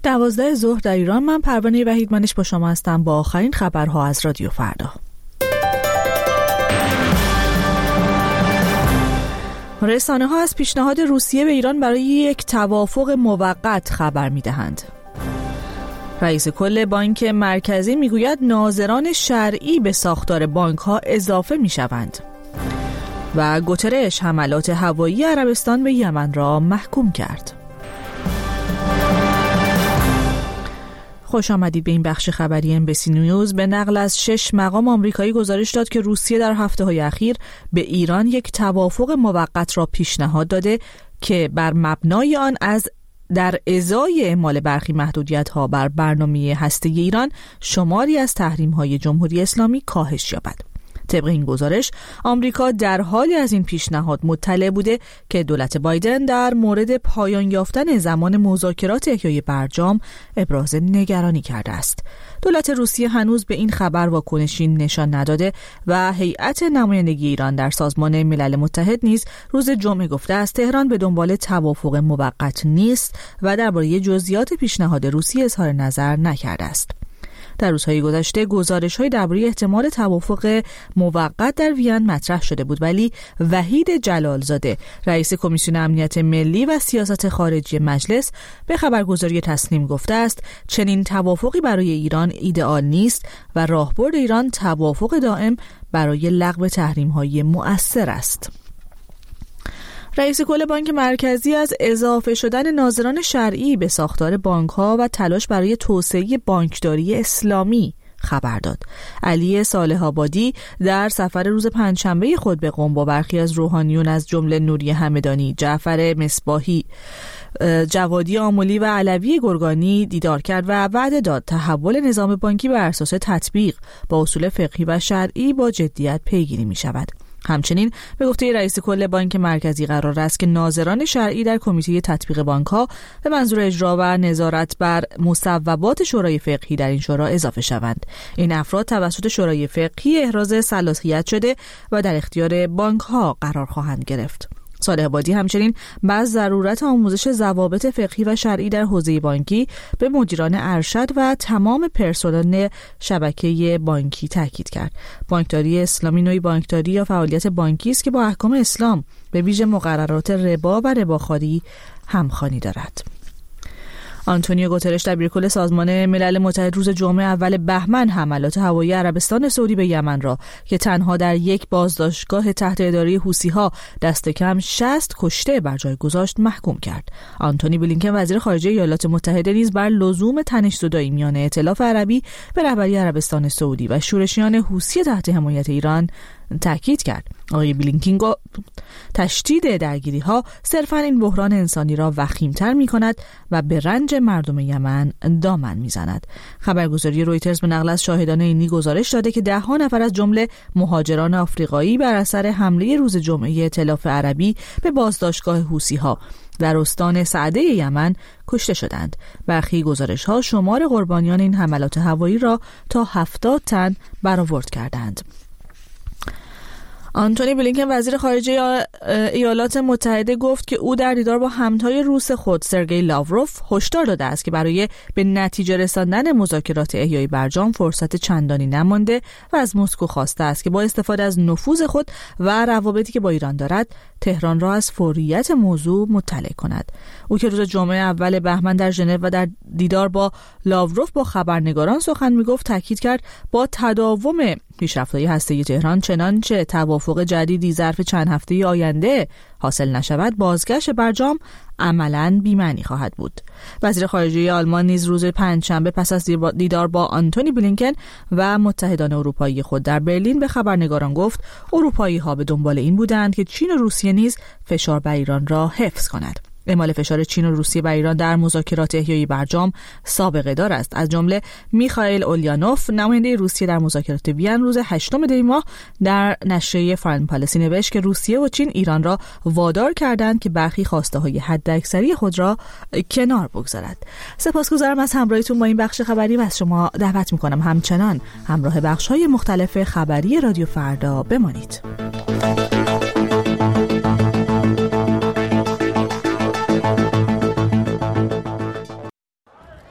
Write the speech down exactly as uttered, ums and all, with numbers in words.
دوازده ظهر در ایران. من پروانه وحیدمنش با شما هستم با آخرین خبرها از رادیو فردا. رسانه ها از پیشنهاد روسیه به ایران برای یک توافق موقت خبر می دهند. رئیس کل بانک مرکزی می گوید ناظران شرعی به ساختار بانک ها اضافه می شوند. و گوترش حملات هوایی عربستان به یمن را محکوم کرد. خوش آمدید به این بخش خبری ام بی سی نیوز. به نقل از شش مقام آمریکایی گزارش داد که روسیه در هفته‌های اخیر به ایران یک توافق موقت را پیشنهاد داده که بر مبنای آن از در ازای اعمال برخی محدودیت‌ها بر برنامه هسته‌ای ایران شماری از تحریم‌های جمهوری اسلامی کاهش یابد. طبق این گزارش آمریکا در حالی از این پیشنهاد مطلع بوده که دولت بایدن در مورد پایان یافتن زمان مذاکرات احیای برجام ابراز نگرانی کرده است. دولت روسیه هنوز به این خبر واکنشی نشان نداده و هیئت نمایندگی ایران در سازمان ملل متحد نیز روز جمعه گفته است تهران به دنبال توافق موقت نیست و درباره جزئیات پیشنهاد روسیه اظهار نظر نکرده است. در روزهای گذشته گزارش‌های درباره احتمال توافق موقت در وین مطرح شده بود، ولی وحید جلالزاده رئیس کمیسیون امنیت ملی و سیاست خارجی مجلس به خبرگزاری تسنیم گفته است چنین توافقی برای ایران ایدئال نیست و راهبرد ایران توافق دائم برای لغو تحریم‌های مؤثر است. رئیس کل بانک مرکزی از اضافه شدن ناظران شرعی به ساختار بانک‌ها و تلاش برای توسعه بانکداری اسلامی خبر داد. علی صالح آبادی در سفر روز پنجشنبه خود به قم با برخی از روحانیون از جمله نوری همدانی، جعفر مصباحی، جوادی آملی و علوی گرگانی دیدار کرد و وعده داد تحول نظام بانکی بر اساس تطبیق با اصول فقهی و شرعی با جدیت پیگیری می شود. همچنین به گفته رئیس کل بانک مرکزی قرار است که ناظران شرعی در کمیته تطبیق بانک‌ها به منظور اجرا و نظارت بر مصوبات شورای فقهی در این شورا اضافه شوند. این افراد توسط شورای فقهی احراز صلاحیت شده و در اختیار بانک‌ها قرار خواهند گرفت. صالح آبادی همچنین بعد ضرورت آموزش ضوابط فقهی و شرعی در حوزه بانکی به مدیران ارشد و تمام پرسنل شبکه بانکی تاکید کرد. بانکداری اسلامی نوعی بانکداری یا فعالیت بانکی است که با احکام اسلام به ویژه مقررات ربا و رباخواری همخوانی دارد. آنتونیو گوترش دبیرکل سازمان ملل متحد روز جمعه اول بهمن حملات هوایی عربستان سعودی به یمن را که تنها در یک بازداشتگاه تحت اداره حوثی‌ها دست کم شصت کشته بر جای گذاشت محکوم کرد. آنتونی بلینکن وزیر خارجه ایالات متحده نیز بر لزوم تنش‌زدایی میان ائتلاف عربی به رهبری عربستان سعودی و شورشیان حوثی تحت حمایت ایران تاکید کرد. آقای بلینکن گفت تشدید درگیری‌ها صرفاً این بحران انسانی را وخیم‌تر می‌کند و به رنج مردم یمن دامن می‌زند. خبرگزاری رویترز به نقل از شاهدان عینی گزارش داده که ده‌ها نفر از جمله مهاجران آفریقایی بر اثر حمله روز جمعه ائتلاف عربی به بازداشتگاه حوثی‌ها در استان سعده یمن کشته شدند. برخی گزارش‌ها شمار قربانیان این حملات هوایی را تا هفتاد تن برآورد کردند. آنتونی بلینکن وزیر خارجه ایالات متحده گفت که او در دیدار با همتای روس خود سرگئی لاوروف هشدار داده است که برای به نتیجه رساندن مذاکرات احیای برجام فرصت چندانی نمانده و از مسکو خواسته است که با استفاده از نفوذ خود و روابطی که با ایران دارد تهران را از فوریت موضوع مطلع کند. او که روز جمعه اول بهمن در ژنو و در دیدار با لاوروف با خبرنگاران سخن میگفت تاکید کرد با تداوم پیشرفت‌های هسته‌ای تهران چنانچه توافق جدیدی ظرف چند هفته آینده حاصل نشود بازگشت برجام عملاً بی‌معنی خواهد بود. وزیر خارجه آلمان نیز روز پنجشنبه پس از دیدار با آنتونی بلینکن و متحدان اروپایی خود در برلین به خبرنگاران گفت اروپایی‌ها به دنبال این بودند که چین و روسیه نیز فشار بر ایران را حفظ کند. اعمال فشار چین و روسیه بر ایران در مذاکرات احیای برجام سابقه دار است. از جمله میخائیل اولینوف نماینده روسیه در مذاکرات وین روز هشتم دی ماه در نشریه فارن پالیسی نوشت که روسیه و چین ایران را وادار کردند که برخی خواسته‌های حداکثری خود را کنار بگذارد. سپاسگزارم از همراهیتون با این بخش خبری و از شما دعوت می‌کنم همچنان همراه بخش‌های مختلف خبری رادیو فردا بمانید.